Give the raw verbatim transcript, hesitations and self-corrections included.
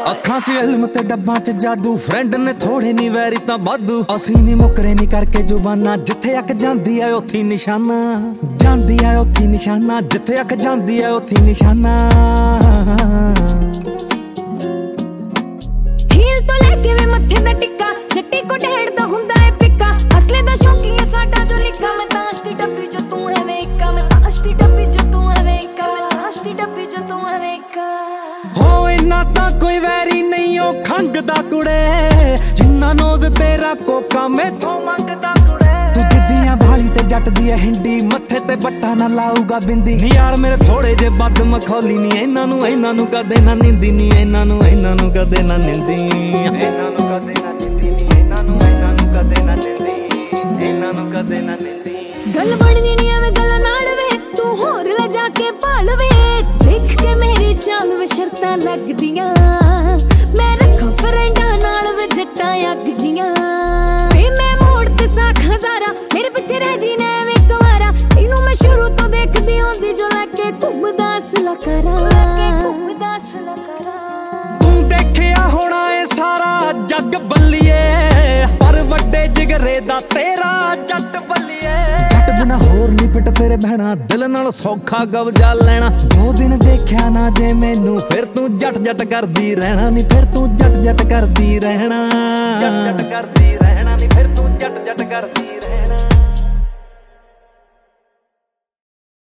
ਅੱਖਾਂ 'ਚ ਇਲਮ ਤੇ ਡੱਬਾਂ 'ਚ ਜਾਦੂ, ਫਰੈਂਡ ਨੇ ਥੋੜੇ ਨੀ ਵੈਰੀ ਤਾਂ ਵਾਧੂ। ਅਸੀਂ ਨੀ ਮੁਕਰੇ ਨੀ ਕਰਕੇ ਜ਼ੁਬਾਨਾਂ, ਜਿੱਥੇ ਅੱਖ ਜਾਂਦੀ ਐ ਉੱਥੇ ਨਿਸ਼ਾਨਾ। ਜਾਂਦੀ ਐ ਉੱਥੇ ਨਿਸ਼ਾਨਾ, ਜਿੱਥੇ ਅੱਖ ਜਾਂਦੀ ਐ ਉੱਥੇ ਨਿਸ਼ਾਨਾ। ਹੀਲ ਤੋਂ ਲੈ ਕੇ ਵੇ ਮੱਥੇ ਦਾ ਟਿੱਕਾ, ਜੱਟੀ ਕੋ ਢੇੜਦਾ ਹੁੰਦਾ ਏ ਪਿੱਕਾ। ਅਸਲੇ ਦਾ ਸ਼ੌਕੀ ਏ ਸਾਡਾ ਜੋ ਲਿਖਾ, ਮੈਂ ਤਾਂ ਅਸ਼ਟੀ ਡੱਬੀ ਜੋ ਤੂੰ ਹੈ ਵੇਖਾ। ਮੈਂ ਤਾਂ ਅਸ਼ਟੀ ਡੱਬੀ ਜੋ ਤੂੰ ਹੈ ਵੇਖਾ। ਮੈਂ ਤਾਂ ਅਸ਼ਟੀ ਡੱਬੀ ਜੋ ਤੂੰ ਹੈ ਵੇਖਾ। ਹੋ ਇੰਨਾ ਤਾਂ ਕੋਈ ਵੈਰੀ ਨਹੀਂ ਉਹ ਖੰਗ ਦਾ ਕੁੜੇ, ਜਿੰਨਾ ਨੋਜ਼ ਤੇਰਾ ਕੋਕਾ ਮੈਥੋਂ ਮੰਗਦਾ ਕੁੜੇ। ਤੂੰ ਜਿੱਦੀਆਂ ਭਾਲੀ ਤੇ ਜੱਟ ਦੀ ਐ ਹਿੰਡੀ, ਮੱਥੇ ਤੇ ਬੱਟਾ ਨਾ ਲਾਊਗਾ ਬਿੰਦੀ। ਨੀ ਯਾਰ ਮੇਰੇ ਥੋੜੇ ਜੇ ਬੱਦ ਮਖੌਲੀ ਨੀ, ਇਹਨਾਂ ਨੂੰ ਇਹਨਾਂ ਨੂੰ ਕਦੇ ਨਾ ਨਿੰਦੀ ਨੀ। ਇਹਨਾਂ ਨੂੰ ਇਹਨਾਂ ਨੂੰ ਕਦੇ ਨਾ ਨਿੰਦੀ, ਇਹਨਾਂ ਨੂੰ ਕਦੇ ਨਾ ਨਿੰਦੀ ਨੀ। ਇਹਨਾਂ ਨੂੰ ਇਹਨਾਂ ਨੂੰ ਕਦੇ ਨਾ ਨਿੰਦੀ, ਇਹਨਾਂ ਨੂੰ ਕਦੇ ਨਾ ਨਿੰਦੀ। ਗੱਲ ਬਣਨੀ ਨੀ ਐਵੇਂ ਗੱਲਾਂ ਨਾਲ ਵੇ, ਤੂੰ ਹੋਰ ਲੈ ਜਾ ਕੇ ਭਾਲ ਵੇ। ਦੇਖ ਕੇ ਮੇਰੀ ਚਾਲ ਵੇ ਸ਼ਰਤਾਂ ਲੱਗਦੀਆਂ, ਮੈਂ ਰੱਖਾਂ ਫਰੈਂਡਾਂ ਨਾਲ ਵੇ ਜੱਟਾਂ ਅੱਗ ਜੀਆਂ। ਵੇ ਮੈਂ ਮੋੜ ਤੇ ਸਾਖ ਹਜ਼ਾਰਾਂ, ਮੇਰੇ ਪਿੱਛੇ ਰਹਿ ਜੀ ਨੇ ਵੇ ਕੁਵਾਰਾ। ਇਹਨੂੰ ਮੈਂ ਸ਼ੁਰੂ ਤੋਂ ਦੇਖਦੀ ਆਉਂਦੀ, ਜੋ ਲੈ ਕੇ ਘੁੰਮਦਾ ਅਸਲਾ ਕਰਾਂ। ਲੈ ਕੇ ਘੁੰਮਦਾ ਅਸਲਾ ਕਰਾਂ। ਤੂੰ ਦੇਖਿਆ ਹੋਣਾ ਏ ਸਾਰਾ ਜੱਗ ਬੱਲੀਏ, ਪਰ ਵੱਡੇ ਜਿਗਰੇ ਦਾ ਤੇਰਾ ਜੱਟ ਬੱਲੀਏ। ਜੱਟ ਬਿਨਾ ਹੋਰ ਨੀ ਪਿੱਟ ਤੇਰੇ ਬਹਿਣਾ, ਦਿਲ ਨਾਲ ਸੌਖਾ ਕਬਜ਼ਾ ਲੈਣਾ। ਦੋ ਦਿਨ ਦੇਖਿਆ ਨਾ ਜੇ ਮੈਨੂੰ, ਫਿਰ ਤੂੰ ਜੱਟ ਜੱਟ ਕਰਦੀ ਰਹਿਣਾ ਨੀ। ਫਿਰ ਤੂੰ ਜੱਟ ਜੱਟ ਕਰਦੀ ਰਹਿਣਾ, ਜੱਟ ਜੱਟ ਕਰਦੀ ਰਹਿਣਾ ਨੀ। ਫਿਰ ਤੂੰ ਜੱਟ ਜੱਟ ਕਰਦੀ ਰਹਿਣਾ।